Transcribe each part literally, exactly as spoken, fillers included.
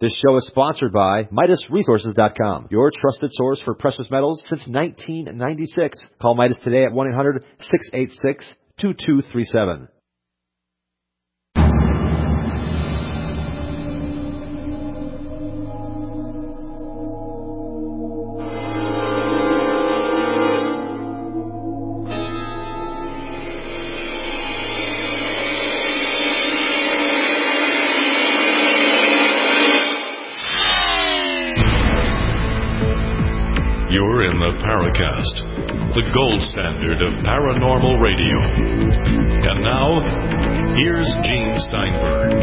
This show is sponsored by Midas Resources dot com, your trusted source for precious metals since nineteen ninety-six. Call Midas today at one eight hundred, six eight six, two two three seven. You're in the Paracast, the gold standard of paranormal radio. And now, here's Gene Steinberg.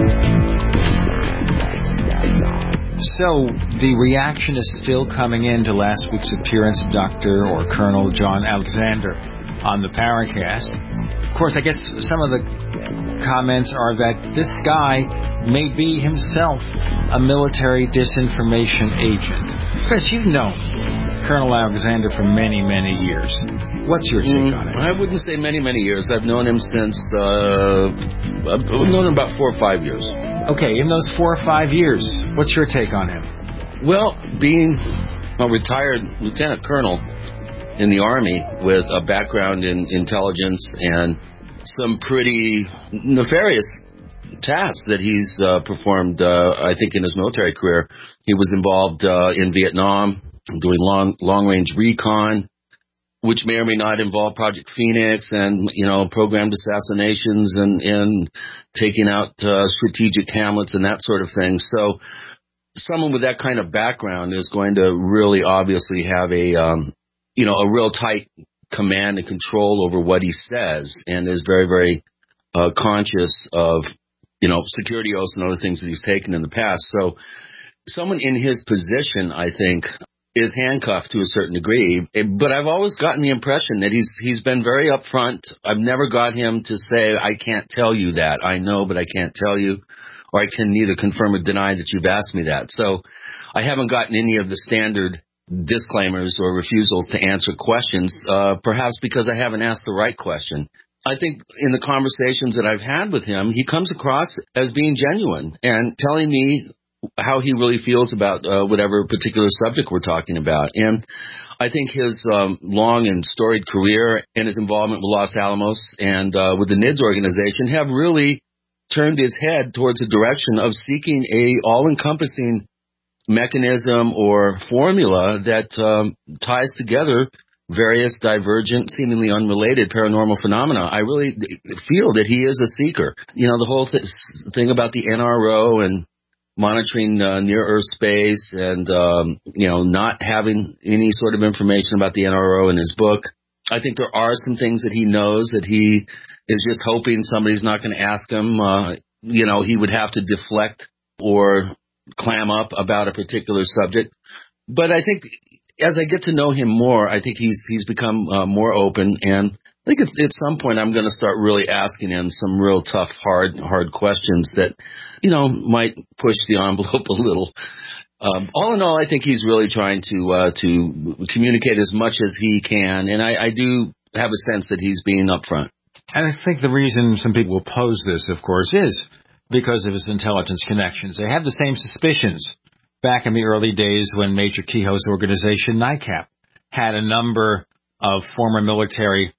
So, the reaction is still coming in to last week's appearance of Doctor or Colonel John Alexander on the Paracast. Of course, I guess some of the comments are that this guy may be himself a military disinformation agent. Chris, you've known Colonel Alexander for many, many years. What's your take mm, on it? I wouldn't say many, many years. I've known him since, uh, I've known him about four or five years. Okay, in those four or five years, what's your take on him? Well, being a retired lieutenant colonel in the Army with a background in intelligence and some pretty nefarious tasks that he's uh, performed, uh, I think, in his military career. He was involved uh, in Vietnam, doing long, long-range recon, which may or may not involve Project Phoenix and, you know, programmed assassinations and, and taking out uh, strategic hamlets and that sort of thing. So someone with that kind of background is going to really obviously have a, um, you know, a real tight command and control over what he says, and is very, very uh, conscious of, you know, security oaths and other things that he's taken in the past. So someone in his position, I think, is handcuffed to a certain degree. But I've always gotten the impression that he's he's been very upfront. I've never got him to say, I can't tell you that. I know, but I can't tell you. Or I can neither confirm or deny that you've asked me that. So I haven't gotten any of the standard disclaimers or refusals to answer questions, uh, perhaps because I haven't asked the right question. I think in the conversations that I've had with him, he comes across as being genuine and telling me how he really feels about uh, whatever particular subject we're talking about. And I think his um, long and storied career and his involvement with Los Alamos and uh, with the N I D S organization have really turned his head towards a direction of seeking a all-encompassing mechanism or formula that um, ties together various divergent, seemingly unrelated paranormal phenomena. I really feel that he is a seeker. You know, the whole th- thing about the N R O and monitoring uh, near-Earth space and, um, you know, not having any sort of information about the N R O in his book. I think there are some things that he knows that he is just hoping somebody's not going to ask him. Uh, you know, he would have to deflect or clam up about a particular subject. But I think as I get to know him more, I think he's he's become uh, more open, and I think it's, at some point I'm going to start really asking him some real tough, hard, hard questions that, you know, might push the envelope a little. Um, all in all, I think he's really trying to uh, to communicate as much as he can, and I, I do have a sense that he's being upfront. And I think the reason some people oppose this, of course, is because of his intelligence connections. They have the same suspicions back in the early days when Major Kehoe's organization, NICAP, had a number of former military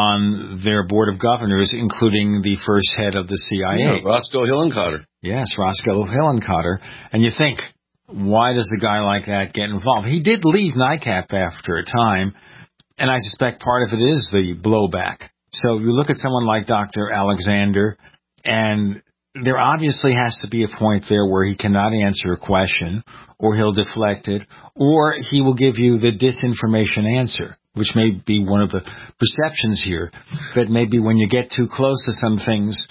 on their board of governors, including the first head of the C I A. Yeah, Roscoe Hillenkotter. Yes, Roscoe Hillenkotter. And you think, why does a guy like that get involved? He did leave NICAP after a time, and I suspect part of it is the blowback. So you look at someone like Doctor Alexander, and there obviously has to be a point there where he cannot answer a question, or he'll deflect it, or he will give you the disinformation answer, which may be one of the perceptions here, that maybe when you get too close to some things,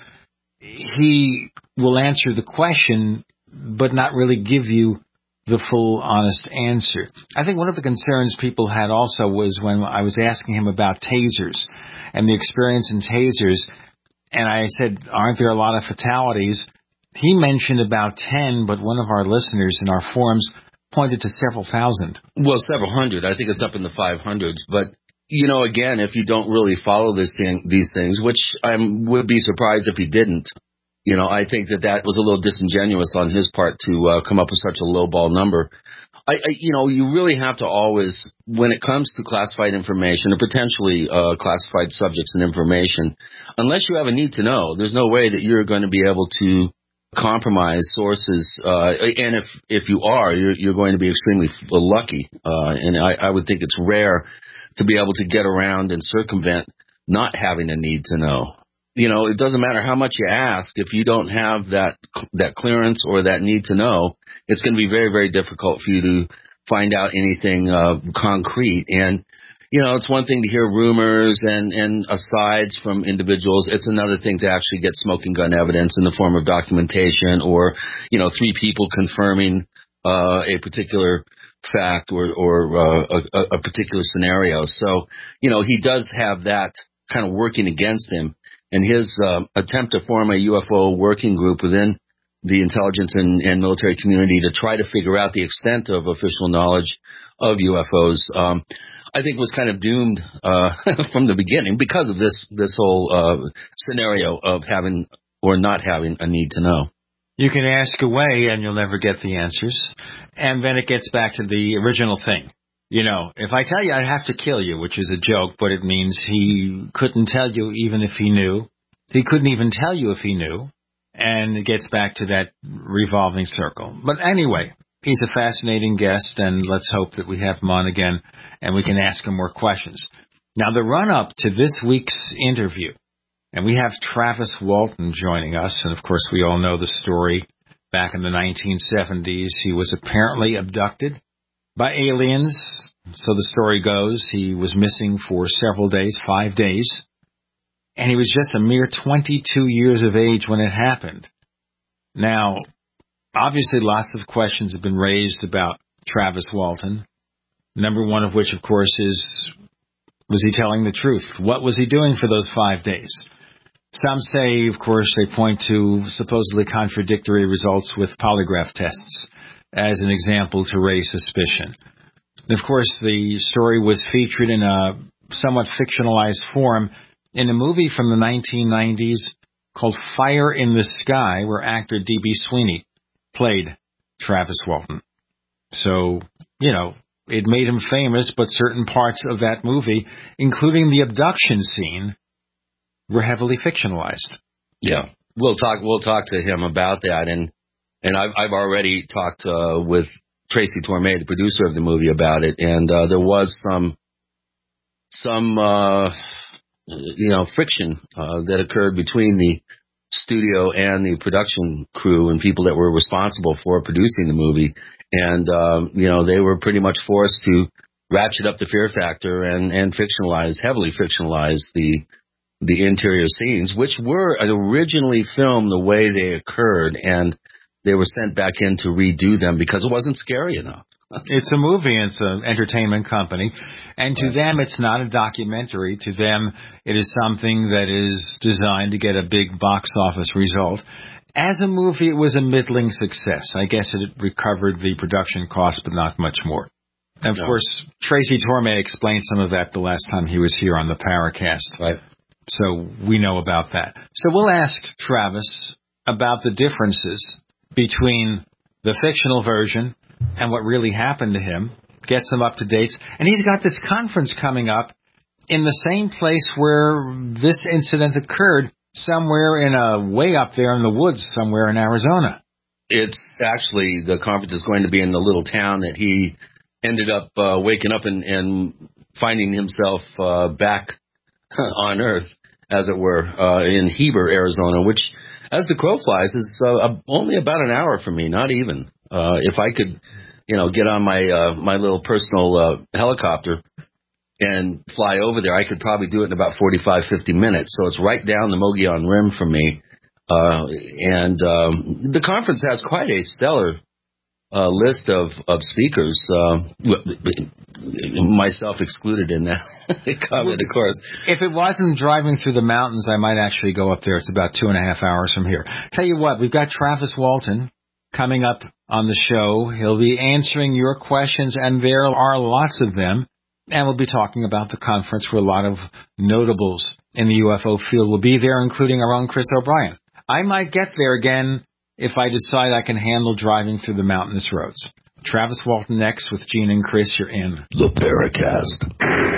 he will answer the question, but not really give you the full, honest answer. I think one of the concerns people had also was when I was asking him about tasers and the experience in tasers, and I said, aren't there a lot of fatalities? He mentioned about ten, but one of our listeners in our forums pointed to several thousand. Well, several hundred. I think it's up in the five hundreds. But, you know, again, if you don't really follow this thing, these things, which I would be surprised if he didn't, you know, I think that that was a little disingenuous on his part to uh, come up with such a lowball number. I, I, you know, you really have to always, when it comes to classified information or potentially uh, classified subjects and information, unless you have a need to know, there's no way that you're going to be able to compromise sources. Uh, and if if you are, you're, you're going to be extremely lucky. Uh, and I, I would think it's rare to be able to get around and circumvent not having a need to know. You know, it doesn't matter how much you ask. If you don't have that that clearance or that need to know, it's going to be very, very difficult for you to find out anything uh, concrete. And, you know, it's one thing to hear rumors and, and asides from individuals. It's another thing to actually get smoking gun evidence in the form of documentation or, you know, three people confirming uh, a particular fact or, or uh, a, a particular scenario. So, you know, he does have that kind of working against him. And his uh, attempt to form a U F O working group within the intelligence and, and military community to try to figure out the extent of official knowledge of U F Os, um, I think was kind of doomed uh, from the beginning because of this this whole uh, scenario of having or not having a need to know. You can ask away and you'll never get the answers. And then it gets back to the original thing. You know, if I tell you I'd have to kill you, which is a joke, but it means he couldn't tell you even if he knew. He couldn't even tell you if he knew. And it gets back to that revolving circle. But anyway, he's a fascinating guest, and let's hope that we have him on again and we can ask him more questions. Now, the run-up to this week's interview, and we have Travis Walton joining us, and of course we all know the story. Back in the nineteen seventies, he was apparently abducted by aliens, so the story goes. He was missing for several days, five days, and he was just a mere twenty-two years of age when it happened. Now, obviously lots of questions have been raised about Travis Walton, number one of which, of course, is, was he telling the truth? What was he doing for those five days? Some say, of course, they point to supposedly contradictory results with polygraph tests as an example to raise suspicion. Of course, the story was featured in a somewhat fictionalized form in a movie from the nineteen nineties called Fire in the Sky, where actor D B Sweeney played Travis Walton. So, you know, it made him famous, but certain parts of that movie, including the abduction scene, were heavily fictionalized. Yeah, we'll talk. We'll talk to him about that, and and I've I've already talked uh, with Tracy Torme, the producer of the movie, about it, and uh, there was some some uh, you know friction uh, that occurred between the studio and the production crew and people that were responsible for producing the movie, and um, you know they were pretty much forced to ratchet up the fear factor and and fictionalize, heavily fictionalize the the interior scenes, which were originally filmed the way they occurred, and they were sent back in to redo them because it wasn't scary enough. It's a movie, it's an entertainment company, and to them it's not a documentary. To them it is something that is designed to get a big box office result. As a movie, it was a middling success. I guess it recovered the production cost, but not much more. And of no. course, Tracy Torme explained some of that the last time he was here on the Paracast. Right. So we know about that. So we'll ask Travis about the differences between the fictional version and what really happened to him, get some up-to-dates. And he's got this conference coming up in the same place where this incident occurred, somewhere in a way up there in the woods, somewhere in Arizona. It's actually, the conference is going to be in the little town that he ended up uh, waking up and, and finding himself uh, back on Earth, as it were, uh, in Heber, Arizona, which, as the crow flies, is uh, only about an hour from me, not even. Uh, if I could, you know, get on my uh, my little personal uh, helicopter and fly over there, I could probably do it in about forty-five, fifty minutes. So it's right down the Mogollon Rim from me. Uh, and um, the conference has quite a stellar uh, list of, of speakers, uh, myself excluded in that comment, of course. If it wasn't driving through the mountains, I might actually go up there. It's about two and a half hours from here. Tell you what, we've got Travis Walton coming up on the show. He'll be answering your questions, and there are lots of them. And we'll be talking about the conference where a lot of notables in the U F O field will be there, including our own Chris O'Brien. I might get there again if I decide I can handle driving through the mountainous roads. Travis Walton next with Gene and Chris. You're in The Paracast.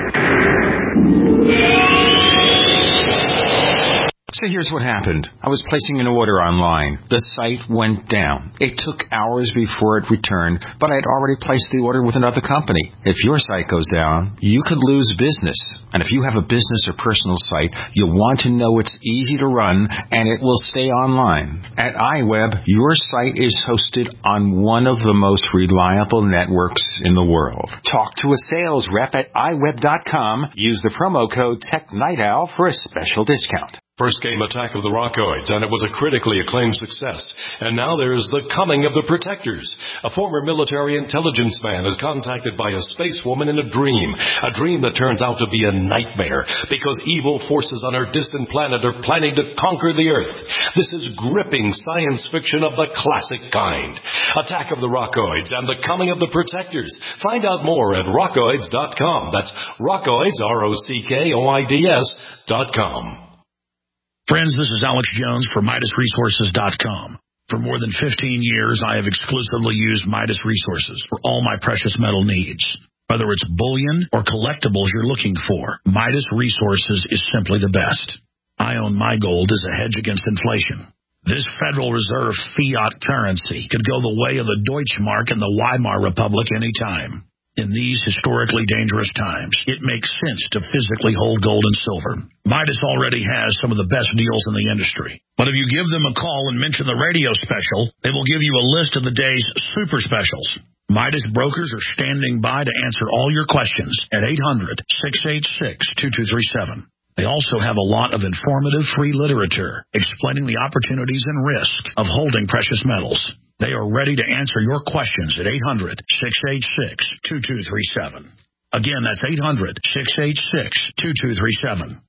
So here's what happened. I was placing an order online. The site went down. It took hours before it returned, but I had already placed the order with another company. If your site goes down, you could lose business. And if you have a business or personal site, you'll want to know it's easy to run and it will stay online. At iWeb, your site is hosted on one of the most reliable networks in the world. Talk to a sales rep at i web dot com. Use the promo code TechNightOwl for a special discount. First came Attack of the Rockoids, and it was a critically acclaimed success. And now there's The Coming of the Protectors. A former military intelligence man is contacted by a space woman in a dream, a dream that turns out to be a nightmare because evil forces on her distant planet are planning to conquer the Earth. This is gripping science fiction of the classic kind. Attack of the Rockoids and The Coming of the Protectors. Find out more at rockoids dot com. That's Rockoids, R O C K O I D S dot com. Friends, this is Alex Jones for Midas Resources dot com. For more than fifteen years, I have exclusively used Midas Resources for all my precious metal needs. Whether it's bullion or collectibles you're looking for, Midas Resources is simply the best. I own my gold as a hedge against inflation. This Federal Reserve fiat currency could go the way of the Deutschmark and the Weimar Republic anytime. In these historically dangerous times, it makes sense to physically hold gold and silver. Midas already has some of the best deals in the industry. But if you give them a call and mention the radio special, they will give you a list of the day's super specials. Midas brokers are standing by to answer all your questions at eight hundred, six eight six, two two three seven. They also have a lot of informative free literature explaining the opportunities and risk of holding precious metals. They are ready to answer your questions at eight hundred, six eight six, two two three seven. Again, that's eight hundred, six eight six, two two three seven.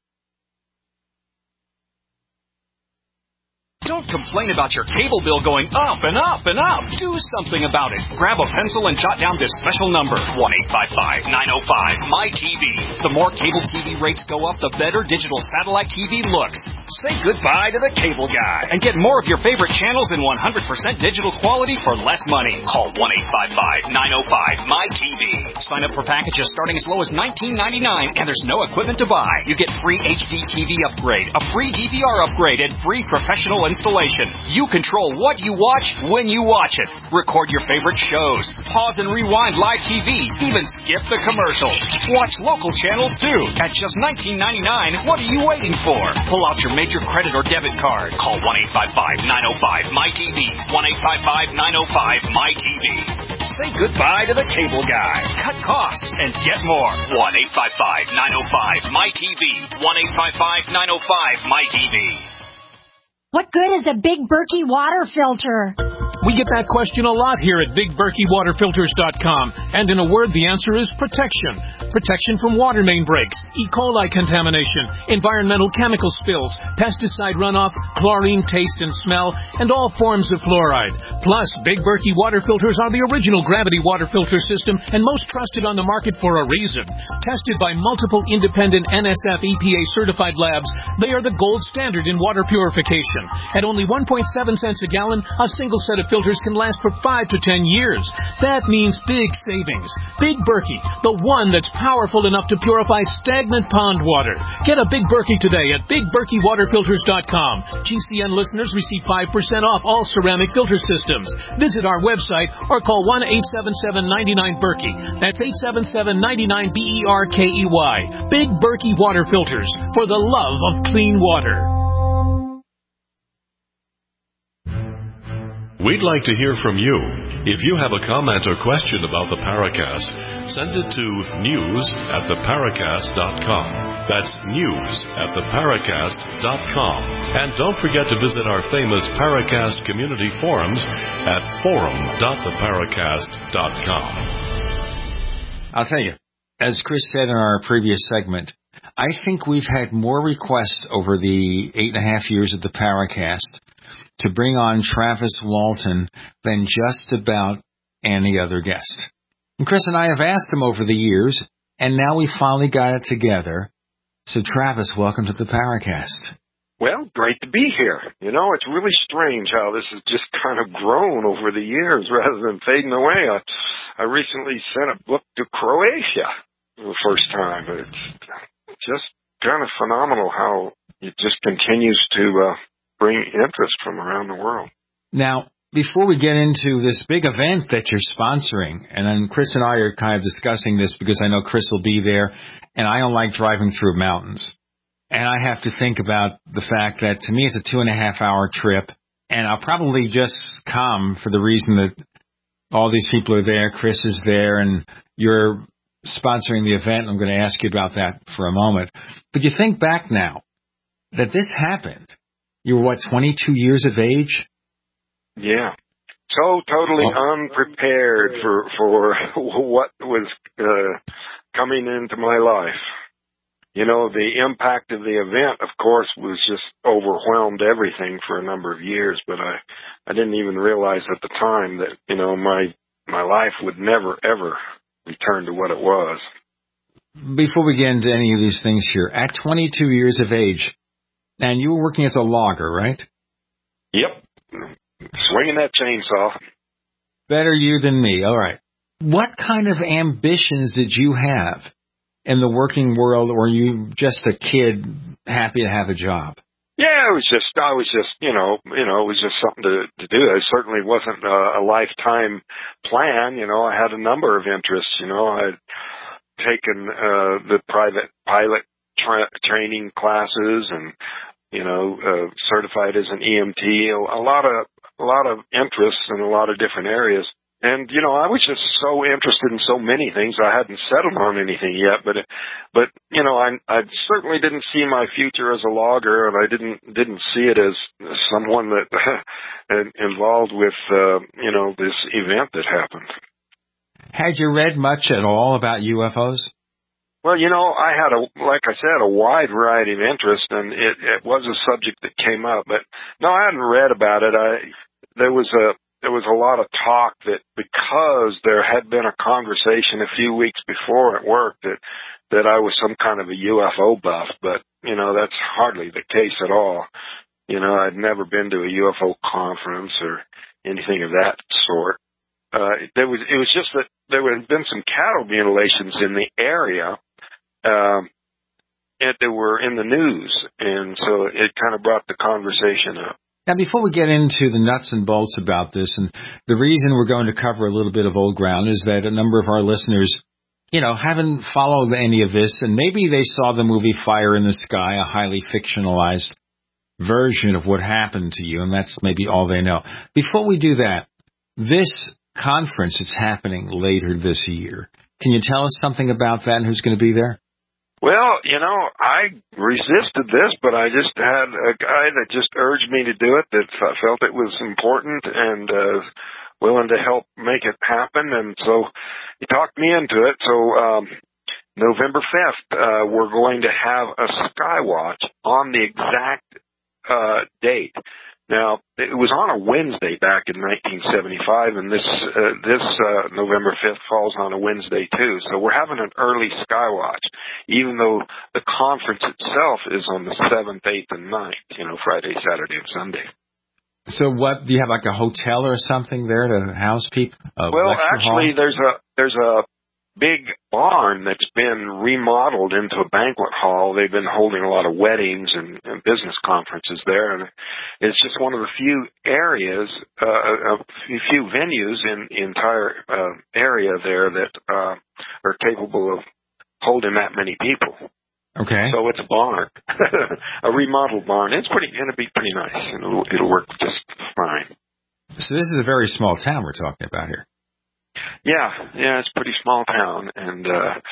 Don't complain about your cable bill going up and up and up. Do something about it. Grab a pencil and jot down this special number, one eight five five, nine oh five, M Y T V. The more cable T V rates go up, the better digital satellite T V looks. Say goodbye to the cable guy and get more of your favorite channels in one hundred percent digital quality for less money. Call one eight five five, nine oh five, M Y T V. Sign up for packages starting as low as nineteen ninety-nine, and there's no equipment to buy. You get free H D T V upgrade, a free D V R upgrade, and free professional installation. You control what you watch when you watch it. Record your favorite shows. Pause and rewind live T V. Even skip the commercials. Watch local channels too. At just nineteen ninety-nine, what are you waiting for? Pull out your major credit or debit card. Call one eight five five, nine oh five, M Y T V. one eight five five, nine oh five, M Y T V. Say goodbye to the cable guy. Cut costs and get more. one eight five five, nine oh five, M Y T V. one eight five five, nine oh five, M Y T V. What good is a Big Berkey water filter? We get that question a lot here at Big Berkey Water Filters dot com. And in a word, the answer is protection. Protection from water main breaks, E. coli contamination, environmental chemical spills, pesticide runoff, chlorine taste and smell, and all forms of fluoride. Plus, Big Berkey water filters are the original gravity water filter system and most trusted on the market for a reason. Tested by multiple independent N S F E P A certified labs, they are the gold standard in water purification. At only one point seven cents a gallon, a single set of filters can last for five to ten years. That means big savings. Big Berkey, the one that's powerful enough to purify stagnant pond water. Get a Big Berkey today at Big Berkey Water Filters dot com. G C N listeners receive five percent off all ceramic filter systems. Visit our website or call one eight seven seven, nine nine, Berkey. That's eight seven seven, nine nine, B E R K E Y. Big Berkey Water Filters, for the love of clean water. We'd like to hear from you. If you have a comment or question about the Paracast, send it to news at the paracast dot com. That's news at the paracast dot com. And don't forget to visit our famous Paracast community forums at forum dot the paracast dot com. I'll tell you, as Chris said in our previous segment, I think we've had more requests over the eight and a half years of the Paracast to bring on Travis Walton than just about any other guest. And Chris and I have asked him over the years, and now we finally got it together. So Travis, welcome to the Paracast. Well, great to be here. You know, it's really strange how this has just kind of grown over the years rather than fading away. I, I recently sent a book to Croatia for the first time. It's just kind of phenomenal how it just continues to uh, bring interest from around the world. Now, before we get into this big event that you're sponsoring, and then Chris and I are kind of discussing this because I know Chris will be there, and I don't like driving through mountains. And I have to think about the fact that, to me, it's a two-and-a-half-hour trip, and I'll probably just come for the reason that all these people are there, Chris is there, and you're sponsoring the event. I'm going to ask you about that for a moment. But you think back now that this happened. You were, what, twenty-two years of age? Yeah. So totally oh. unprepared for, for what was uh, coming into my life. You know, the impact of the event, of course, was just overwhelmed everything for a number of years, but I, I didn't even realize at the time that, you know, my, my life would never, ever return to what it was. Before we get into any of these things here, at twenty-two years of age, and you were working as a logger, right? Yep. Swinging that chainsaw. Better you than me. All right. What kind of ambitions did you have in the working world, or were you just a kid happy to have a job? Yeah, it was just, I was just, you know, you know, it was just something to, to do. It certainly wasn't a, a lifetime plan. You know, I had a number of interests. You know, I'd taken uh, the private pilot tra- training classes and, you know, uh, certified as an E M T, a, a lot of, a lot of interests in a lot of different areas. And, you know, I was just so interested in so many things. I hadn't settled on anything yet, but, but, you know, I, I certainly didn't see my future as a logger, and I didn't, didn't see it as someone that involved with, uh, you know, this event that happened. Had you read much at all about U F Os? Well, you know, I had a, like I said, a wide variety of interest, and it, it was a subject that came up, but no, I hadn't read about it. I, there was a, There was a lot of talk that because there had been a conversation a few weeks before at work that, that I was some kind of a U F O buff, but, you know, that's hardly the case at all. You know, I'd never been to a U F O conference or anything of that sort. Uh, there was, it was just that there had been some cattle mutilations in the area, um, and they were in the news, and so it kind of brought the conversation up. Now, before we get into the nuts and bolts about this, and the reason we're going to cover a little bit of old ground is that a number of our listeners, you know, haven't followed any of this, and maybe they saw the movie Fire in the Sky, a highly fictionalized version of what happened to you, and that's maybe all they know. Before we do that, this conference is happening later this year. Can you tell us something about that and who's going to be there? Well, you know, I resisted this, but I just had a guy that just urged me to do it, that felt it was important and uh, willing to help make it happen. And so he talked me into it. So um, November fifth, uh, we're going to have a Skywatch on the exact uh, date. Now, it was on a Wednesday back in nineteen seventy-five, and this uh, this uh, November fifth falls on a Wednesday, too. So we're having an early Skywatch, even though the conference itself is on the seventh, eighth, and ninth, you know, Friday, Saturday, and Sunday. So what, do you have like a hotel or something there to house people? Well, actually, hall? there's a there's a big barn that's been remodeled into a banquet hall. They've been holding a lot of weddings and, and business conferences there, and it's just one of the few areas, uh, a few venues in the entire uh, area there that uh, are capable of holding that many people. Okay. So it's a barn, a remodeled barn. It's pretty going to be pretty nice, and it'll, it'll work just fine. So this is a very small town we're talking about here. Yeah, yeah, it's a pretty small town, and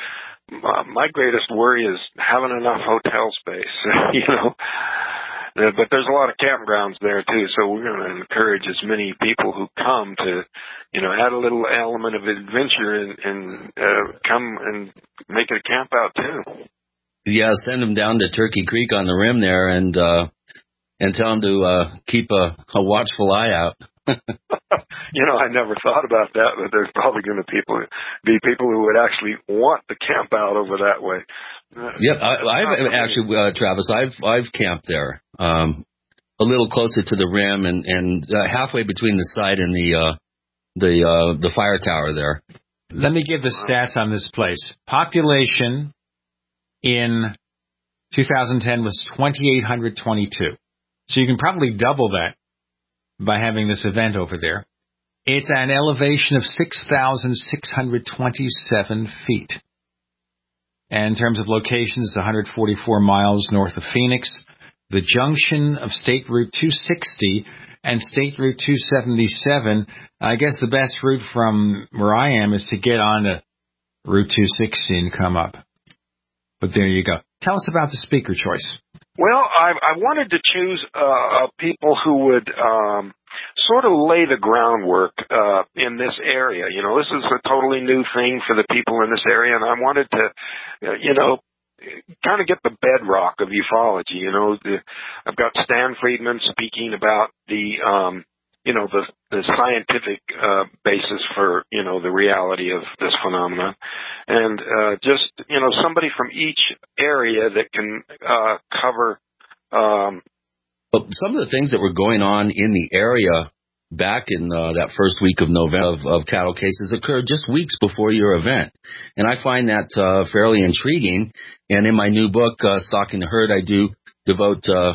uh, my greatest worry is having enough hotel space, you know. Uh, but there's a lot of campgrounds there, too, so we're going to encourage as many people who come to, you know, add a little element of adventure and, and uh, come and make it a camp out, too. Yeah, send them down to Turkey Creek on the rim there and uh, and tell them to uh, keep a, a watchful eye out. you know, I never thought about that, but there's probably going to people be people who would actually want to camp out over that way. Yep, I, I've actually, uh, Travis, I've I've camped there, um, a little closer to the rim and and uh, halfway between the site and the uh, the uh, the fire tower there. Let me give the stats on this place. Population in two thousand ten was twenty-eight hundred twenty-two. So you can probably double that by having this event over there. It's an elevation of six thousand six hundred twenty-seven feet. And in terms of locations, it's one hundred forty-four miles north of Phoenix. The junction of State Route two sixty and State Route two seventy-seven, I guess the best route from where I am is to get on to Route two sixty and come up. But there you go. Tell us about the speaker choice. Well, I, I wanted to choose uh, people who would um, sort of lay the groundwork uh, in this area. You know, this is a totally new thing for the people in this area, and I wanted to, uh, you know, kind of get the bedrock of ufology. You know, the, I've got Stan Friedman speaking about the, um, you know, the, the scientific uh, basis for, you know, the reality of this phenomenon. And uh, just, you know, somebody from each area that can uh, cover. Um, but some of the things that were going on in the area back in uh, that first week of November of, of cattle cases occurred just weeks before your event. And I find that uh, fairly intriguing. And in my new book, uh, Stalking the Herd, I do devote uh,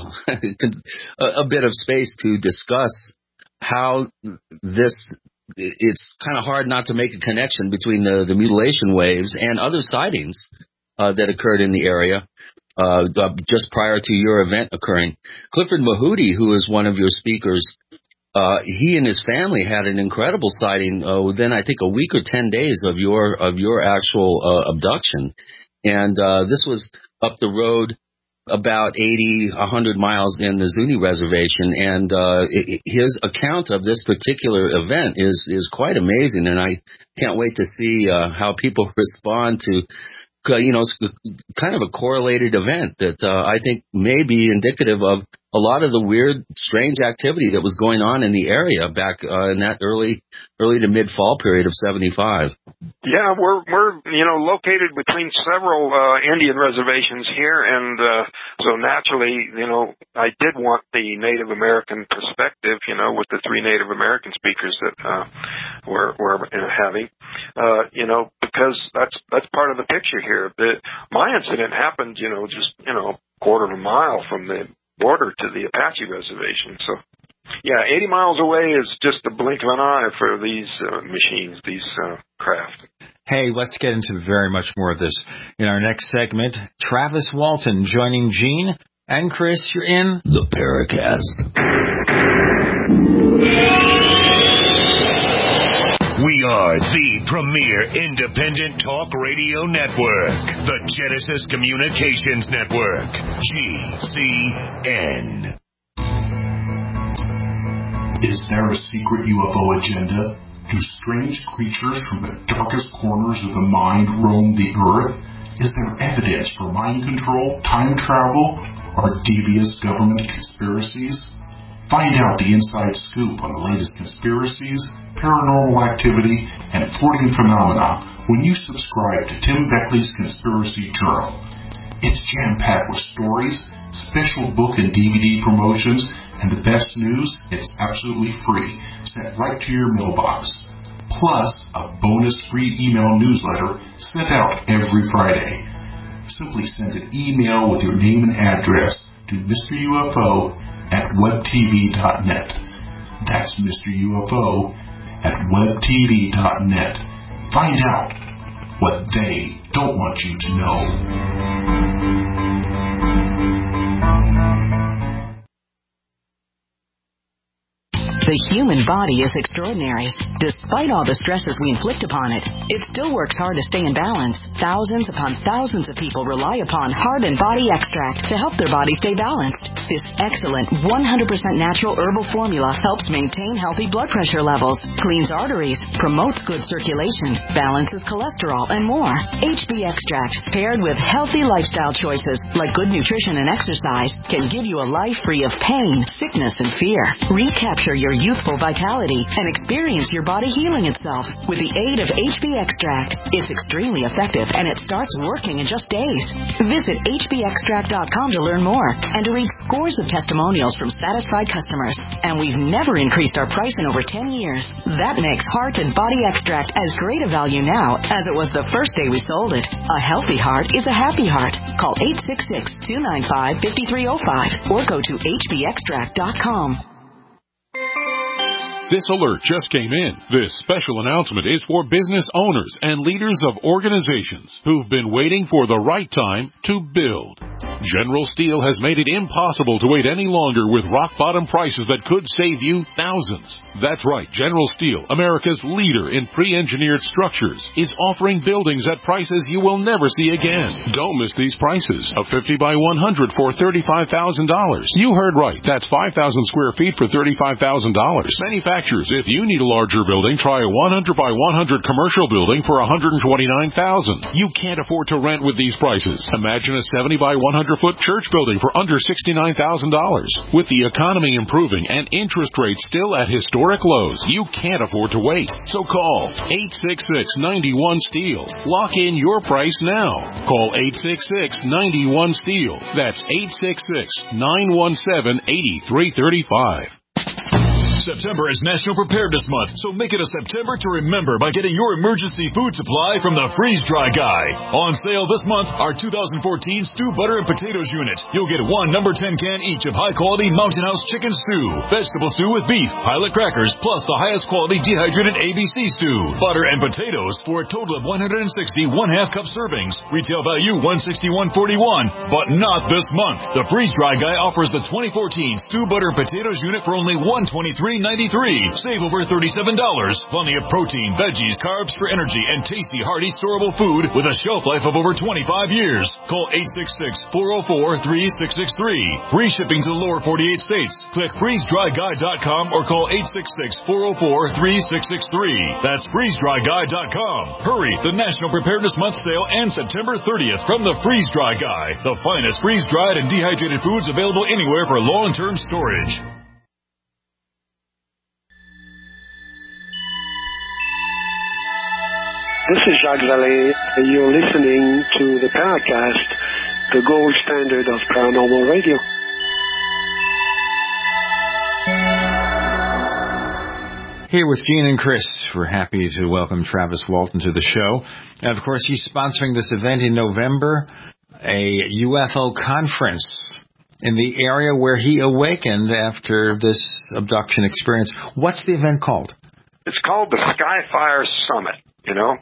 a, a bit of space to discuss how this, it's kind of hard not to make a connection between the, the mutilation waves and other sightings uh, that occurred in the area uh, just prior to your event occurring. Clifford Mahooty, who is one of your speakers, uh, he and his family had an incredible sighting uh, within, I think, a week or ten days of your of your actual uh, abduction. And uh, this was up the road about eighty, one hundred miles in the Zuni Reservation, and uh, it, his account of this particular event is is quite amazing, and I can't wait to see uh, how people respond to, uh, you know, kind of a correlated event that uh, I think may be indicative of a lot of the weird, strange activity that was going on in the area back uh, in that early early to mid-fall period of seventy-five. Yeah, we're, we're you know, located between several uh, Indian reservations here, and uh, so naturally, you know, I did want the Native American perspective, you know, with the three Native American speakers that uh, we're, we're having, uh, you know, because that's that's part of the picture here. The, my incident happened, you know, just, you know, a quarter of a mile from the border to the Apache reservation. So, yeah, eighty miles away is just a blink of an eye for these uh, machines, these uh, craft. Hey, let's get into very much more of this in our next segment. Travis Walton joining Gene and Chris. You're in the Paracast. We are the premier independent talk radio network, the Genesis Communications Network, G C N. Is there a secret U F O agenda? Do strange creatures from the darkest corners of the mind roam the earth? Is there evidence for mind control, time travel, or devious government conspiracies? Find out the inside scoop on the latest conspiracies, paranormal activity, and floating phenomena when you subscribe to Tim Beckley's Conspiracy Journal. It's jam-packed with stories, special book and D V D promotions, and the best news, it's absolutely free, sent right to your mailbox. Plus, a bonus free email newsletter sent out every Friday. Simply send an email with your name and address to Mister U F O at web t v dot net. That's Mister U F O at web t v dot net. Find out what they don't want you to know. The human body is extraordinary. Despite all the stresses we inflict upon it, it still works hard to stay in balance. Thousands upon thousands of people rely upon Heart and Body Extract to help their body stay balanced. This excellent one hundred percent natural herbal formula helps maintain healthy blood pressure levels, cleans arteries, promotes good circulation, balances cholesterol, and more. H B Extract, paired with healthy lifestyle choices like good nutrition and exercise, can give you a life free of pain, sickness, and fear. Recapture your youthful vitality and experience your body healing itself with the aid of H B Extract. It's extremely effective and it starts working in just days. Visit H B extract dot com to learn more and to read scores of testimonials from satisfied customers. And we've never increased our price in over ten years. That makes Heart and Body Extract as great a value now as it was the first day we sold it. A healthy heart is a happy heart. Call eight six six, two nine five, five three zero five or go to H B extract dot com. This alert just came in. This special announcement is for business owners and leaders of organizations who've been waiting for the right time to build. General Steel has made it impossible to wait any longer with rock-bottom prices that could save you thousands. That's right, General Steel, America's leader in pre-engineered structures, is offering buildings at prices you will never see again. Don't miss these prices. A fifty by one hundred for thirty-five thousand dollars. You heard right. That's five thousand square feet for thirty-five thousand dollars. Manufacturers, if you need a larger building, try a one hundred by one hundred commercial building for one hundred twenty-nine thousand dollars. You can't afford to rent with these prices. Imagine a seventy by one hundred foot church building for under sixty-nine thousand dollars. With the economy improving and interest rates still at historic lows, you can't afford to wait. So call eight six six, nine one, STEEL. Lock in your price now. Call eight six six, nine one, STEEL. That's eight six six, nine one seven, eight three three five. September is National Preparedness Month, so make it a September to remember by getting your emergency food supply from the Freeze Dry Guy. On sale this month, our two thousand fourteen Stew Butter and Potatoes unit. You'll get one number ten can each of high-quality Mountain House chicken stew, vegetable stew with beef, pilot crackers, plus the highest quality dehydrated A B C stew, butter and potatoes for a total of one hundred sixty one-half cup servings. Retail value one hundred sixty-one forty-one, but not this month. The Freeze Dry Guy offers the twenty fourteen Stew Butter and Potatoes unit for only one hundred twenty-three ninety-three. Save over thirty-seven dollars. Plenty of protein, veggies, carbs for energy, and tasty, hearty, storable food with a shelf life of over twenty-five years. Call eight six six, four zero four, three six six three. Free shipping to the lower forty-eight states. Click freeze dry guy dot com or call eight six six, four zero four, three six six three. That's freeze dry guy dot com. Hurry! The National Preparedness Month sale ends September thirtieth from the Freeze Dry Guy. The finest freeze-dried and dehydrated foods available anywhere for long-term storage. This is Jacques Vallée. You're listening to the Paracast, the gold standard of paranormal radio. Here with Gene and Chris, we're happy to welcome Travis Walton to the show. And of course, he's sponsoring this event in November, a U F O conference in the area where he awakened after this abduction experience. What's the event called? It's called the Skyfire Summit, you know.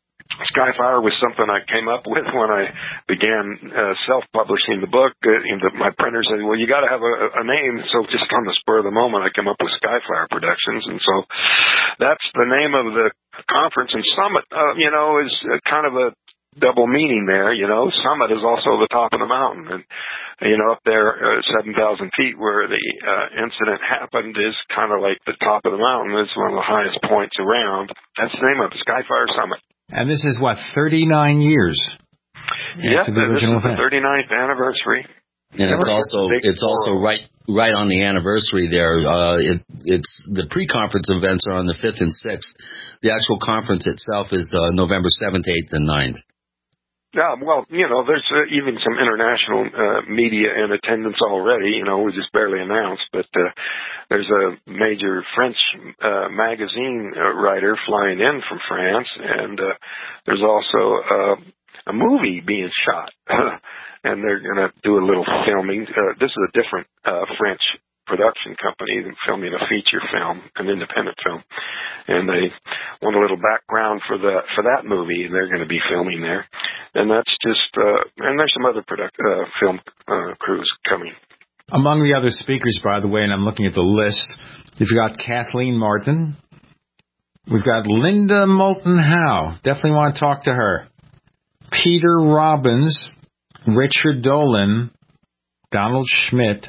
Skyfire was something I came up with when I began uh, self-publishing the book. Uh, the, my printer said, well, you got to have a, a name. So just on the spur of the moment, I came up with Skyfire Productions. And so that's the name of the conference. And Summit, uh, you know, is kind of a double meaning there. You know, Summit is also the top of the mountain. And, you know, up there, uh, seven thousand feet where the uh, incident happened is kind of like the top of the mountain. It's one of the highest points around. That's the name of it, Skyfire Summit. And this is, what, thirty-nine years? Yes, yeah, this is the thirty-ninth anniversary. And it's also it's also right right on the anniversary there. Uh, it, it's the pre-conference events are on the fifth and sixth. The actual conference itself is uh, November seventh, eighth, and ninth. Yeah, well, you know, there's uh, even some international uh, media in attendance already. You know, we just barely announced, but uh, there's a major French uh, magazine uh, writer flying in from France, and uh, there's also uh, a movie being shot, and they're going to do a little filming. Uh, this is a different uh, French production company filming a feature film, an independent film, and they want a little background for the for that movie, and they're going to be filming there. And that's just, uh, and there's some other product, uh, film uh, crews coming. Among the other speakers, by the way, and I'm looking at the list, you've got Kathleen Martin. We've got Linda Moulton Howe. Definitely want to talk to her. Peter Robbins, Richard Dolan, Donald Schmidt,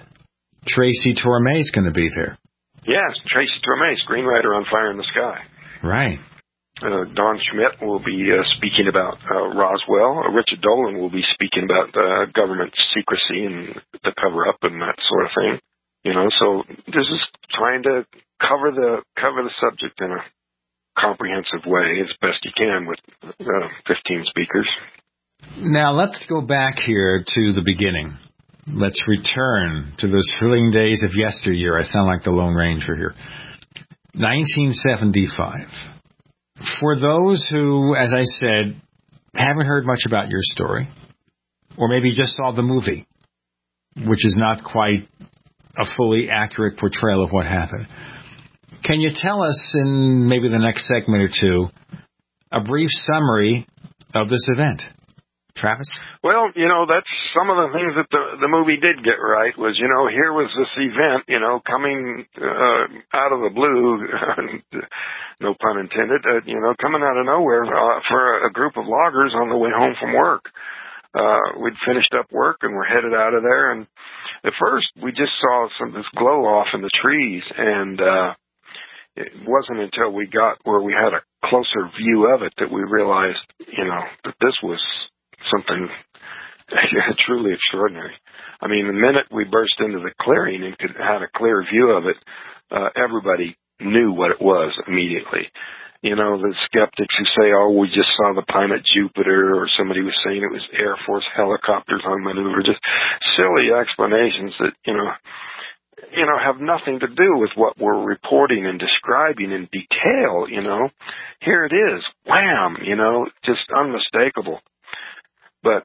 Tracy Torme is going to be there. Yes, Tracy Torme, screenwriter on Fire in the Sky. Right. Uh, Don Schmidt will be uh, speaking about uh, Roswell. Uh, Richard Dolan will be speaking about uh, government secrecy and the cover-up and that sort of thing. You know, so this is trying to cover the cover the subject in a comprehensive way as best you can with uh, fifteen speakers. Now let's go back here to the beginning. Let's return to those thrilling days of yesteryear. I sound like the Lone Ranger here. nineteen seventy-five. For those who, as I said, haven't heard much about your story, or maybe just saw the movie, which is not quite a fully accurate portrayal of what happened, can you tell us in maybe the next segment or two a brief summary of this event? Travis? Well, you know, that's some of the things that the, the movie did get right was, you know, here was this event, you know, coming uh, out of the blue, no pun intended, uh, you know, coming out of nowhere uh, for a group of loggers on the way home from work. Uh, we'd finished up work and we're headed out of there. And at first we just saw some this glow off in the trees. And uh, it wasn't until we got where we had a closer view of it that we realized, you know, that this was something truly extraordinary. I mean, the minute we burst into the clearing and could had a clear view of it, uh, everybody knew what it was immediately. You know, the skeptics who say, oh, we just saw the planet Jupiter, or somebody was saying it was Air Force helicopters on maneuver, just silly explanations that, you know, you know, have nothing to do with what we're reporting and describing in detail, you know. Here it is, wham, you know, just unmistakable. But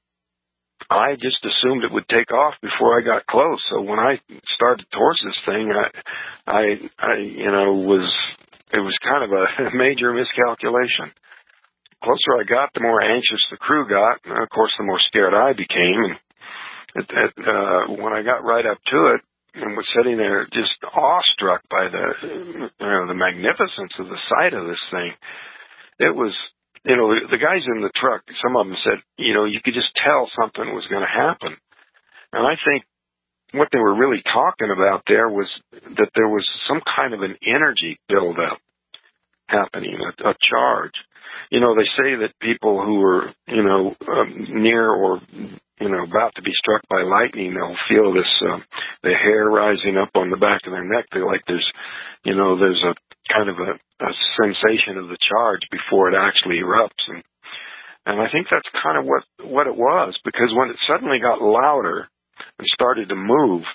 I just assumed it would take off before I got close. So when I started towards this thing, I, I, I you know, was, it was kind of a major miscalculation. The closer I got, the more anxious the crew got. And of course, the more scared I became. And it, it, uh, when I got right up to it and was sitting there just awestruck by the, you know, the magnificence of the sight of this thing, it was, you know, the guys in the truck, some of them said, you know, you could just tell something was going to happen. And I think what they were really talking about there was that there was some kind of an energy buildup happening, a, a charge. You know, they say that people who are, you know, um, near or, you know, about to be struck by lightning, they'll feel this, uh, the hair rising up on the back of their neck. They're like there's, you know, there's a kind of a, a sensation of the charge before it actually erupts. And, and I think that's kind of what, what it was, because when it suddenly got louder and started to move,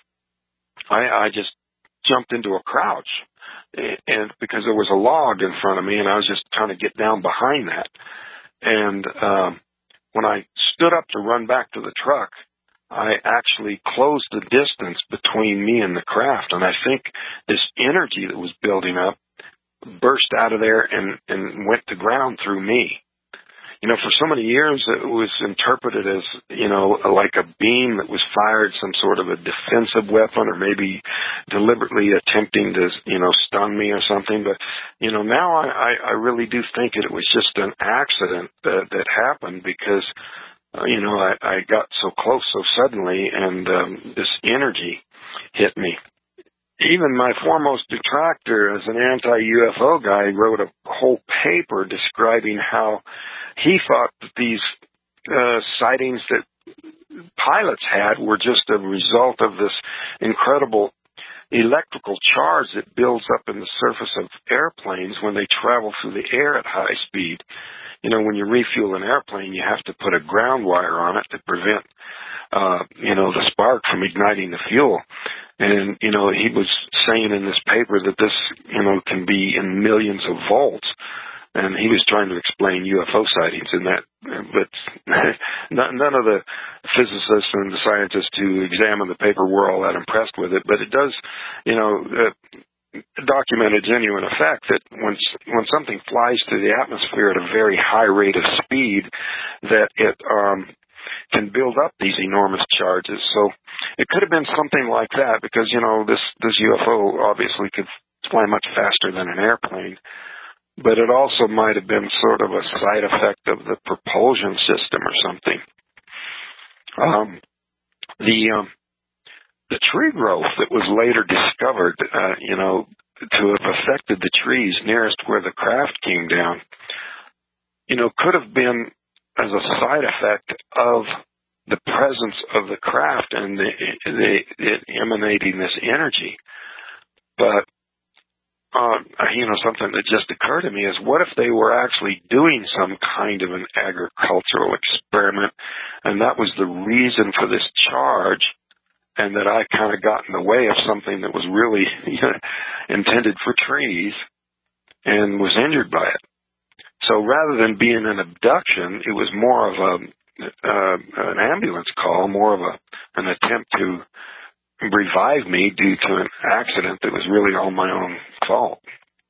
I, I just jumped into a crouch. And because there was a log in front of me and I was just trying to get down behind that. And, um, when I stood up to run back to the truck, I actually closed the distance between me and the craft. And I think this energy that was building up burst out of there and, and went to ground through me. You know, for so many years, it was interpreted as, you know, like a beam that was fired, some sort of a defensive weapon, or maybe deliberately attempting to, you know, stun me or something. But, you know, now I, I really do think it was just an accident that, that happened because, uh, you know, I, I got so close so suddenly, and um, this energy hit me. Even my foremost detractor as an anti-U F O guy wrote a whole paper describing how he thought that these uh, sightings that pilots had were just a result of this incredible electrical charge that builds up in the surface of airplanes when they travel through the air at high speed. You know, when you refuel an airplane, you have to put a ground wire on it to prevent, uh, you know, the spark from igniting the fuel. And, you know, he was saying in this paper that this, you know, can be in millions of volts. And he was trying to explain U F O sightings in that, but none of the physicists and the scientists who examined the paper were all that impressed with it. But it does, you know, uh, document a genuine effect that when when something flies through the atmosphere at a very high rate of speed, that it um, can build up these enormous charges. So it could have been something like that, because, you know, this this U F O obviously could fly much faster than an airplane. But it also might have been sort of a side effect of the propulsion system or something. Um, the um, the tree growth that was later discovered, uh, you know, to have affected the trees nearest where the craft came down, you know, could have been as a side effect of the presence of the craft and the, the it emanating this energy. But uh, you know, something that just occurred to me is, what if they were actually doing some kind of an agricultural experiment, and that was the reason for this charge, and that I kind of got in the way of something that was really, you know, intended for trees, and was injured by it. So rather than being an abduction, it was more of a uh, an ambulance call, more of a an attempt to revive me due to an accident that was really all my own fault.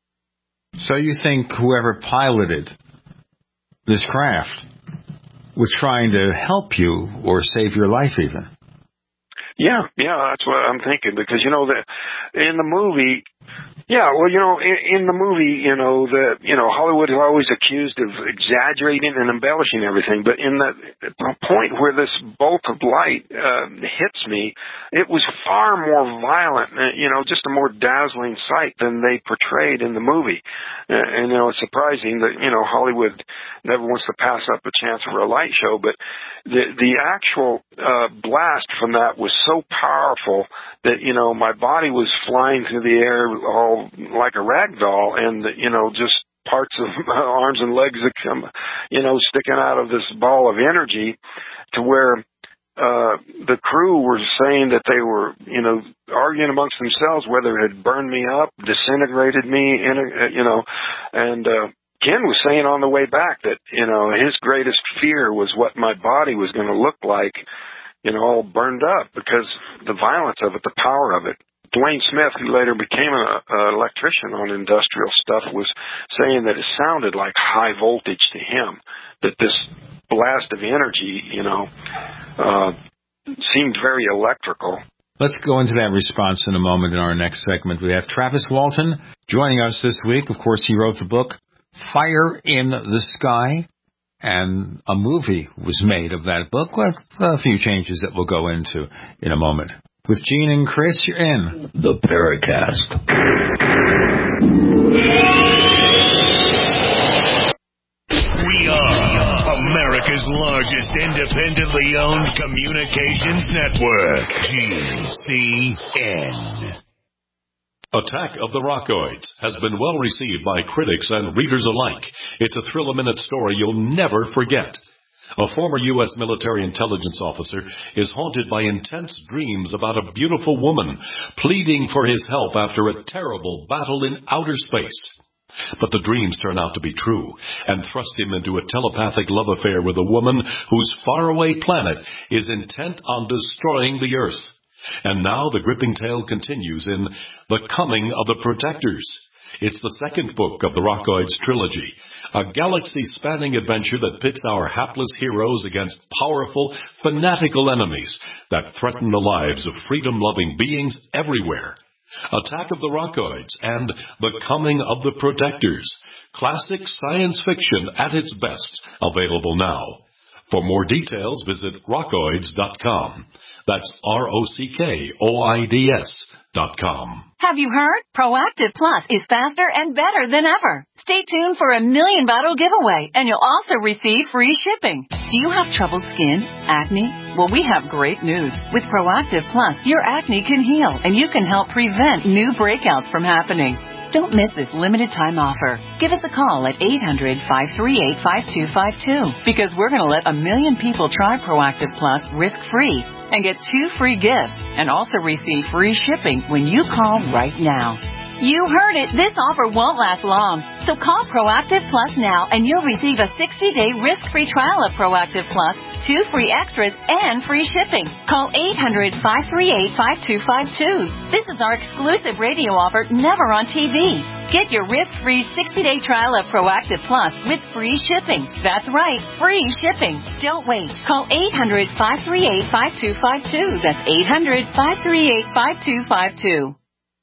So you think whoever piloted this craft was trying to help you or save your life even? Yeah, yeah, that's what I'm thinking, because, you know, the, in the movie, yeah, well, you know, in, in the movie, you know, the, you know, Hollywood is always accused of exaggerating and embellishing everything, but in the, the point where this bolt of light uh, hits me, it was far more violent, uh, you know, just a more dazzling sight than they portrayed in the movie. Uh, and, you know, it's surprising that, you know, Hollywood never wants to pass up a chance for a light show, but the, the actual uh, blast from that was so powerful that, you know, my body was flying through the air all like a rag doll, and, you know, just parts of my arms and legs that come, you know, sticking out of this ball of energy, to where uh, the crew were saying that they were, you know, arguing amongst themselves whether it had burned me up, disintegrated me, in a, you know, and uh, Ken was saying on the way back that, you know, his greatest fear was what my body was going to look like, you know, all burned up, because the violence of it, the power of it. Dwayne Smith, who later became an electrician on industrial stuff, was saying that it sounded like high voltage to him, that this blast of energy, you know, uh, seemed very electrical. Let's go into that response in a moment in our next segment. We have Travis Walton joining us this week. Of course, he wrote the book Fire in the Sky, and a movie was made of that book with a few changes that we'll go into in a moment. With Gene and Chris, you're in the Paracast. We are America's largest independently owned communications network, G C N. Attack of the Rockoids has been well received by critics and readers alike. It's a thrill-a-minute story you'll never forget. A former U S military intelligence officer is haunted by intense dreams about a beautiful woman pleading for his help after a terrible battle in outer space. But the dreams turn out to be true and thrust him into a telepathic love affair with a woman whose faraway planet is intent on destroying the Earth. And now the gripping tale continues in The Coming of the Protectors. It's the second book of the Rockoids trilogy, a galaxy-spanning adventure that pits our hapless heroes against powerful, fanatical enemies that threaten the lives of freedom-loving beings everywhere. Attack of the Rockoids and The Coming of the Protectors. Classic science fiction at its best, available now. For more details, visit rockoids dot com. That's R O C K O I D S dot com. Have you heard? Proactive Plus is faster and better than ever. Stay tuned for a million bottle giveaway, and you'll also receive free shipping. Do you have troubled skin? Acne? Well, we have great news. With Proactive Plus, your acne can heal, and you can help prevent new breakouts from happening. Don't miss this limited time offer. Give us a call at eight hundred, five three eight, five two five two, because we're going to let a million people try Proactive Plus risk-free and get two free gifts and also receive free shipping when you call right now. You heard it. This offer won't last long. So call Proactive Plus now and you'll receive a sixty-day risk-free trial of Proactive Plus, two free extras, and free shipping. Call eight hundred, five three eight, five two five two. This is our exclusive radio offer, never on T V. Get your risk-free sixty-day trial of Proactive Plus with free shipping. That's right, free shipping. Don't wait. Call eight hundred, five three eight, five two five two. That's eight hundred, five three eight, five two five two.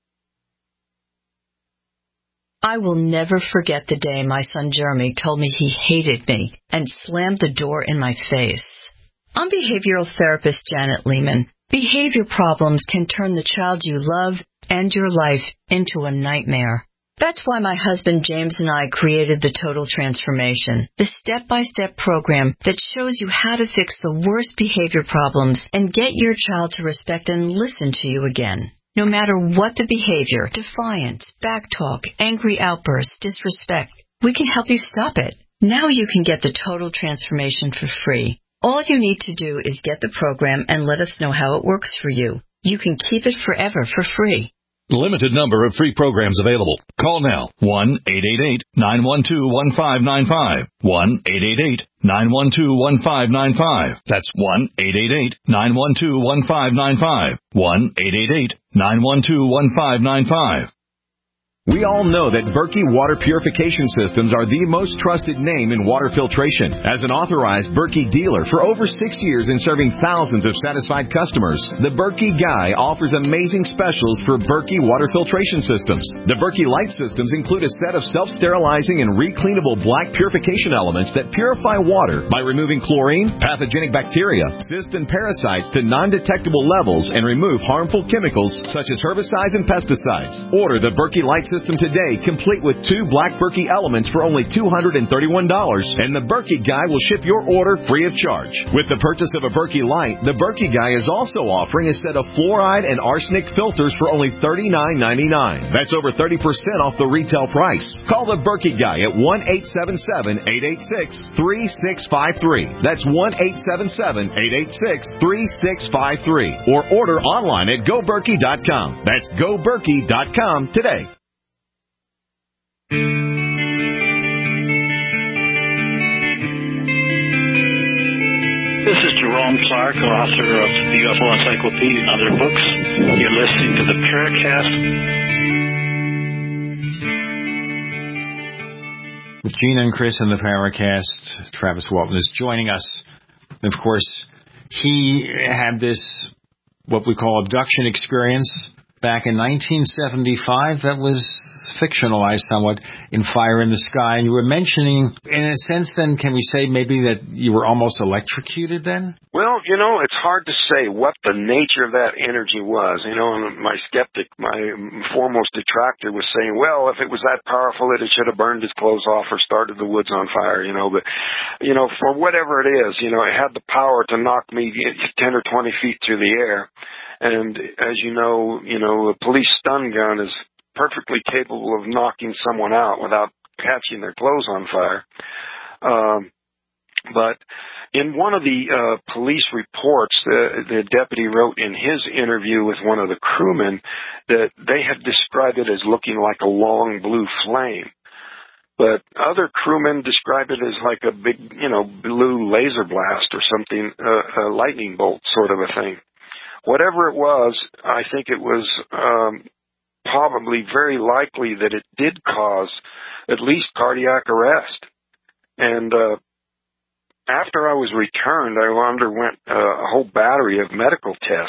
I will never forget the day my son Jeremy told me he hated me and slammed the door in my face. I'm behavioral therapist Janet Lehman. Behavior problems can turn the child you love and your life into a nightmare. That's why my husband James and I created the Total Transformation, the step-by-step program that shows you how to fix the worst behavior problems and get your child to respect and listen to you again. No matter what the behavior, defiance, backtalk, angry outbursts, disrespect, we can help you stop it. Now you can get the Total Transformation for free. All you need to do is get the program and let us know how it works for you. You can keep it forever for free. Limited number of free programs available. Call now. one eight eight eight, nine one two, one five nine five. one eight eight eight, nine one two, one five nine five. That's one eight eight eight, nine one two, one five nine five. one eight eight eight, nine one two, one five nine five. We all know that Berkey Water Purification Systems are the most trusted name in water filtration. As an authorized Berkey dealer for over six years and serving thousands of satisfied customers, the Berkey Guy offers amazing specials for Berkey Water Filtration Systems. The Berkey Light Systems include a set of self-sterilizing and recleanable black purification elements that purify water by removing chlorine, pathogenic bacteria, cysts, and parasites to non-detectable levels and remove harmful chemicals such as herbicides and pesticides. Order the Berkey Light System System today, complete with two black Berkey elements for only two hundred thirty-one dollars, and the Berkey Guy will ship your order free of charge. With the purchase of a Berkey Light, the Berkey Guy is also offering a set of fluoride and arsenic filters for only thirty-nine ninety-nine. That's over thirty percent off the retail price. Call the Berkey Guy at one eight seven seven, eight eight six, three six five three. That's one eight seven seven, eight eight six, three six five three. Or order online at go berkey dot com. That's go berkey dot com today. This is Jerome Clark, author of the U F O Encyclopedia and other books. You're listening to the Paracast. With Gina and Chris in the Paracast, Travis Walton is joining us. And of course, he had this, what we call abduction experience back in nineteen seventy-five that was fictionalized somewhat in Fire in the Sky. And you were mentioning, in a sense then, can we say maybe that you were almost electrocuted then? Well, you know, it's hard to say what the nature of that energy was. You know, and my skeptic, my foremost detractor was saying, well, if it was that powerful, it should have burned his clothes off or started the woods on fire, you know. But, you know, for whatever it is, you know, it had the power to knock me ten or twenty feet through the air. And as you know, you know, a police stun gun is perfectly capable of knocking someone out without catching their clothes on fire. Um, but in one of the uh, police reports, uh, the deputy wrote in his interview with one of the crewmen that they had described it as looking like a long blue flame. But other crewmen described it as like a big, you know, blue laser blast or something, uh, a lightning bolt sort of a thing. Whatever it was, I think it was um, probably very likely that it did cause at least cardiac arrest. And uh, after I was returned, I underwent uh, a whole battery of medical tests.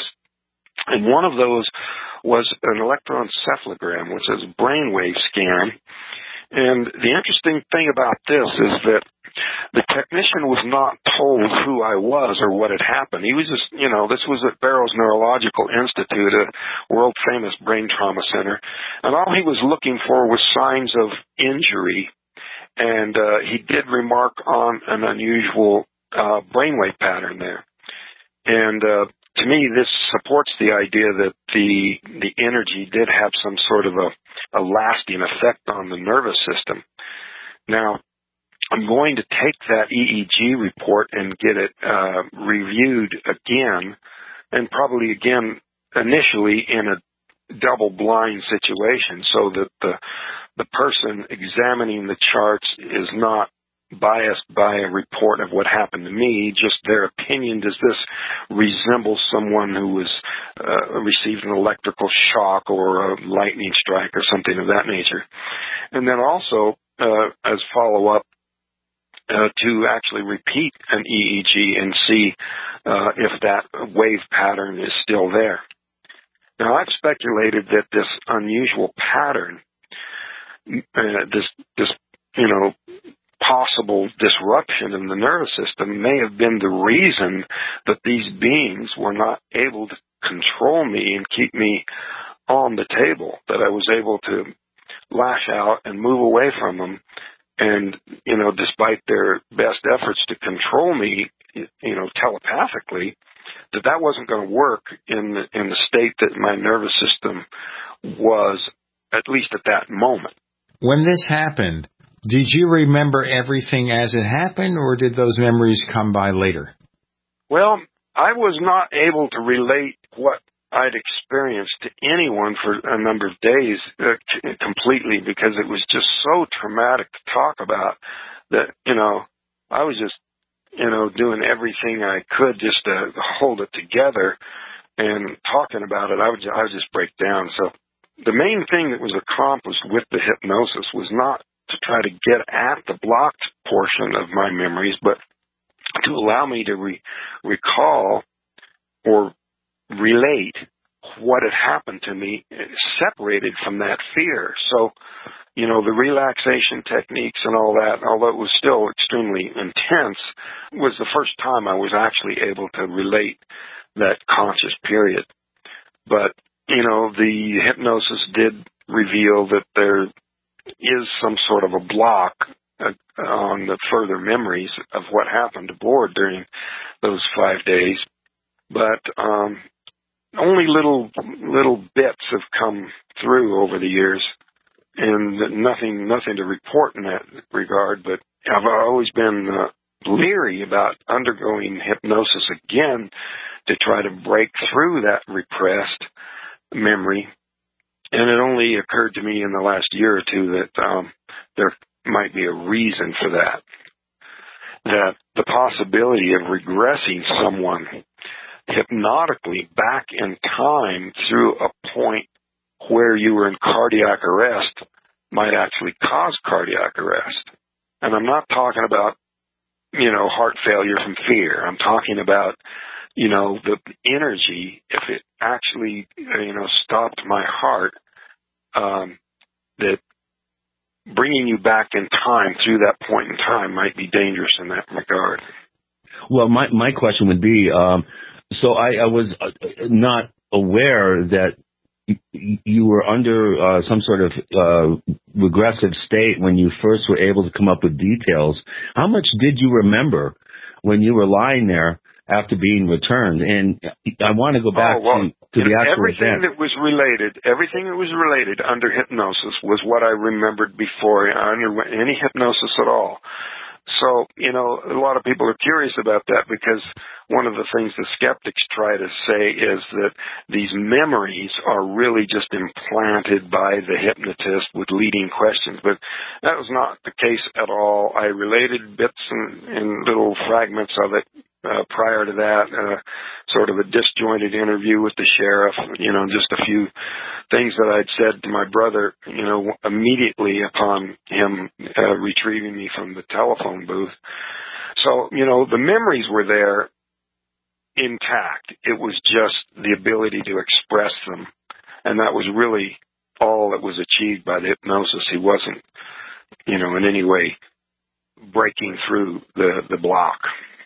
And one of those was an electroencephalogram, which is a brainwave scan. And the interesting thing about this is that the technician was not told who I was or what had happened. He was just, you know, this was at Barrows Neurological Institute, a world-famous brain trauma center, and all he was looking for was signs of injury, and uh, he did remark on an unusual uh, brainwave pattern there. And uh, to me, this supports the idea that the the energy did have some sort of a, a lasting effect on the nervous system. Now, I'm going to take that E E G report and get it uh, reviewed again, and probably again initially in a double-blind situation, so that the the person examining the charts is not biased by a report of what happened to me, just their opinion. Does this resemble someone who was uh, received an electrical shock or a lightning strike or something of that nature? And then also, uh, as follow-up, Uh, to actually repeat an E E G and see uh, if that wave pattern is still there. Now, I've speculated that this unusual pattern, uh, this, this, you know, possible disruption in the nervous system may have been the reason that these beings were not able to control me and keep me on the table, that I was able to lash out and move away from them. And, you know, despite their best efforts to control me, you know, telepathically, that that wasn't going to work in the, in the state that my nervous system was, at least at that moment. When this happened, did you remember everything as it happened, or did those memories come by later? Well, I was not able to relate what I'd experienced to anyone for a number of days uh, t- completely, because it was just so traumatic to talk about that, you know, I was just, you know, doing everything I could just to hold it together, and talking about it, I would, I would just break down. So the main thing that was accomplished with the hypnosis was not to try to get at the blocked portion of my memories, but to allow me to re- recall or relate what had happened to me separated from that fear. So, you know, the relaxation techniques and all that, although it was still extremely intense, was the first time I was actually able to relate that conscious period. But, you know, the hypnosis did reveal that there is some sort of a block uh, on the further memories of what happened aboard during those five days. But um, only little little bits have come through over the years, and nothing nothing to report in that regard. But I've always been uh, leery about undergoing hypnosis again to try to break through that repressed memory. And it only occurred to me in the last year or two that um, there might be a reason for that. That the possibility of regressing someone hypnotically back in time through a point where you were in cardiac arrest might actually cause cardiac arrest. And I'm not talking about, you know, heart failure from fear. I'm talking about, you know, the energy, if it actually, you know, stopped my heart, um, that bringing you back in time through that point in time might be dangerous in that regard. Well, my, my question would be, um, so I, I was not aware that you were under uh, some sort of uh, regressive state when you first were able to come up with details. How much did you remember when you were lying there after being returned? And I want to go back oh, well, to, to the actual everything event. that was related, everything that was related under hypnosis was what I remembered before I underwent any hypnosis at all. So, you know, a lot of people are curious about that, because one of the things the skeptics try to say is that these memories are really just implanted by the hypnotist with leading questions. But that was not the case at all. I related bits and, and little fragments of it uh, prior to that, uh, sort of a disjointed interview with the sheriff, you know, just a few things that I'd said to my brother, you know, immediately upon him uh, retrieving me from the telephone booth. So, you know, the memories were there intact. It was just the ability to express them. And that was really all that was achieved by the hypnosis. He wasn't, you know, in any way breaking through the, the block.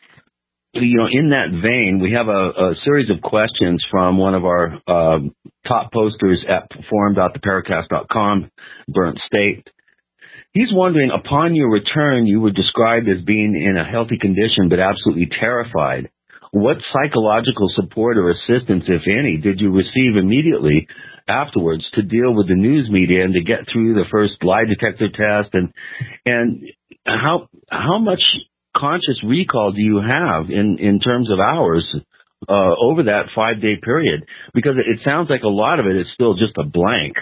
You know, in that vein, we have a, a series of questions from one of our uh, top posters at forum dot the paracast dot com, Burnt State. He's wondering, upon your return, you were described as being in a healthy condition but absolutely terrified. What psychological support or assistance, if any, did you receive immediately afterwards to deal with the news media and to get through the first lie detector test? And and how how much conscious recall do you have in, in terms of hours uh, over that five-day period? Because it sounds like a lot of it is still just a blank.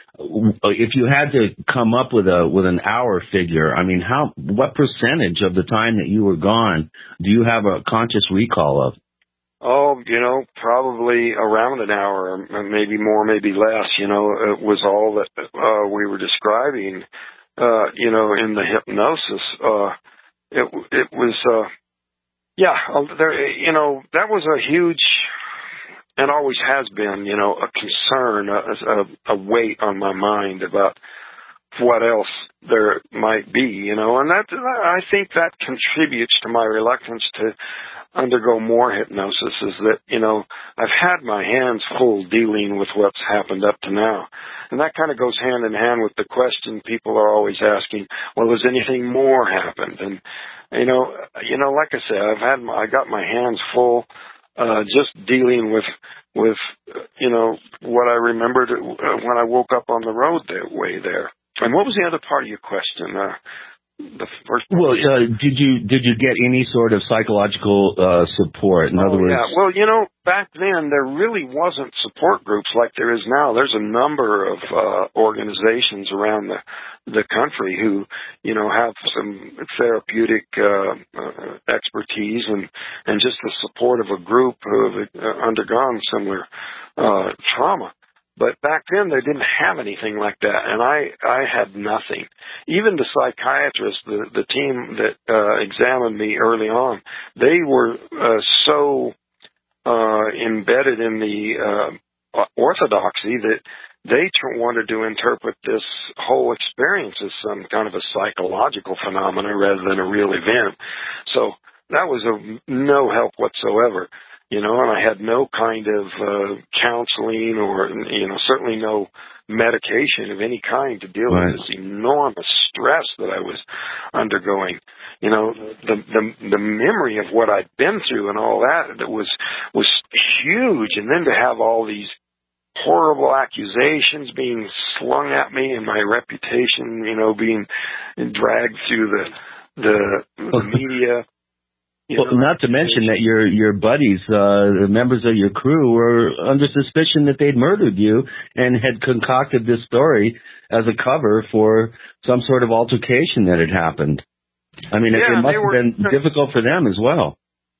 If you had to come up with a with an hour figure, I mean, how what percentage of the time that you were gone do you have a conscious recall of? Oh, you know, probably around an hour, maybe more, maybe less. You know, it was all that uh, we were describing, uh, you know, in the hypnosis. Uh, it it was, uh, yeah, there. You know, that was a huge, and always has been, you know, a concern, a, a, a weight on my mind about what else there might be, you know, and that, I think that contributes to my reluctance to undergo more hypnosis, is that, you know, I've had my hands full dealing with what's happened up to now. And that kind of goes hand in hand with the question people are always asking, well, has anything more happened? And, you know, you know, like I said, I've had, my, I got my hands full, uh, just dealing with, with, you know, what I remembered when I woke up on the road that way there. And what was the other part of your question? Uh, the first. Well, uh, did you did you get any sort of psychological uh, support? In oh, other words, yeah. Well, you know, back then there really wasn't support groups like there is now. There's a number of uh, organizations around the the country who, you know, have some therapeutic uh, uh, expertise and and just the support of a group who have uh, undergone similar uh, trauma. But back then they didn't have anything like that, and I, I had nothing. Even the psychiatrists, the, the team that uh, examined me early on, they were uh, so uh, embedded in the uh, orthodoxy that they tr- wanted to interpret this whole experience as some kind of a psychological phenomenon rather than a real event. So that was of no help whatsoever. You know, and I had no kind of uh, counseling or, you know, certainly no medication of any kind to deal right. with this enormous stress that I was undergoing. You know, the the the memory of what I'd been through and all that, that was was huge. And then to have all these horrible accusations being slung at me and my reputation, you know, being dragged through the the, the media. You well, know, not to mention that your your buddies, uh, the members of your crew, were under suspicion that they'd murdered you and had concocted this story as a cover for some sort of altercation that had happened. I mean, yeah, it must have been were, difficult for them as well.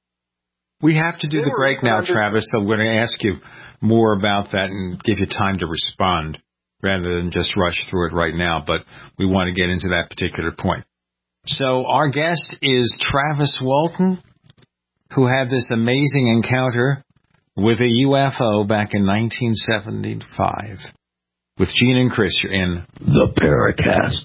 We have to do the break now, Travis, so we're going to ask you more about that and give you time to respond rather than just rush through it right now, but we want to get into that particular point. So our guest is Travis Walton, who had this amazing encounter with a U F O back in nineteen seventy-five. With Gene and Chris, you're in the Paracast.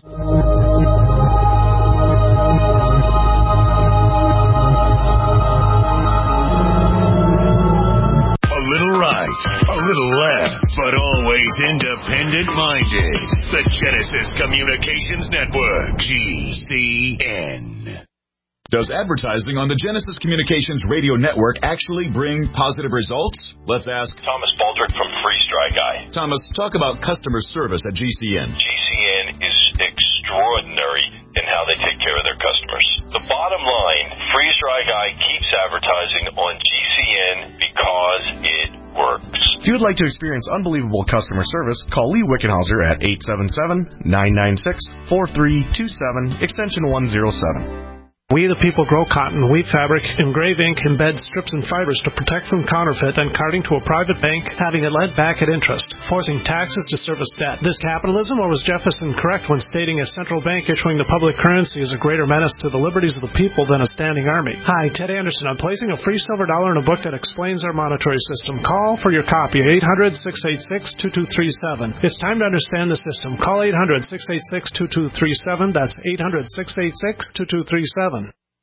A little right, a little left, but always independent-minded. The Genesis Communications Network, G C N. Does advertising on the Genesis Communications Radio Network actually bring positive results? Let's ask Thomas Baldrick from Freeze Dry Guy. Thomas, talk about customer service at G C N. G C N is extraordinary in how they take care of their customers. The bottom line, Freeze Dry Guy keeps advertising on G C N because it works. If you would like to experience unbelievable customer service, call Lee Wickenhauser at eight seven seven, nine nine six, four three two seven, extension one oh seven. We the people grow cotton, weave fabric, engrave ink, embed strips and fibers to protect from counterfeit, then carting to a private bank, having it lent back at interest, forcing taxes to service debt. This capitalism, or was Jefferson correct when stating a central bank issuing the public currency is a greater menace to the liberties of the people than a standing army? Hi, Ted Anderson. I'm placing a free silver dollar in a book that explains our monetary system. Call for your copy at eight hundred, six eight six, two two three seven. It's time to understand the system. Call eight hundred, six eight six, two two three seven. That's eight hundred, six eight six, two two three seven.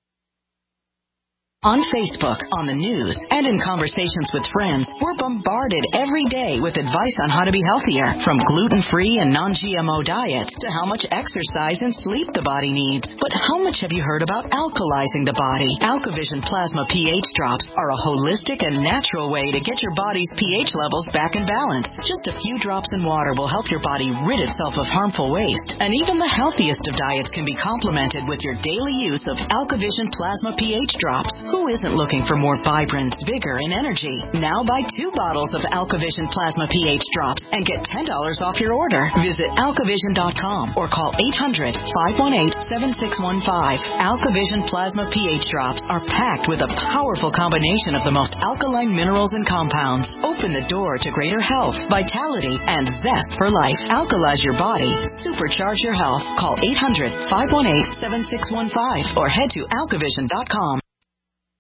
On Facebook, on the news, and in conversations with friends, we're bombarded every day with advice on how to be healthier, from gluten-free and non-G M O diets to how much exercise and sleep the body needs. But how much have you heard about alkalizing the body? AlkaVision Plasma pH drops are a holistic and natural way to get your body's pH levels back in balance. Just a few drops in water will help your body rid itself of harmful waste. And even the healthiest of diets can be complemented with your daily use of AlkaVision Plasma pH drops. Who isn't looking for more vibrance, vigor, and energy? Now buy two bottles of AlkaVision Plasma pH drops and get ten dollars off your order. Visit alkavision dot com or call eight hundred, five one eight, seven six one five. AlkaVision Plasma pH drops are packed with a powerful combination of the most alkaline minerals and compounds. Open the door to greater health, vitality, and zest for life. Alkalize your body. Supercharge your health. Call eight hundred, five one eight, seven six one five or head to alkavision dot com.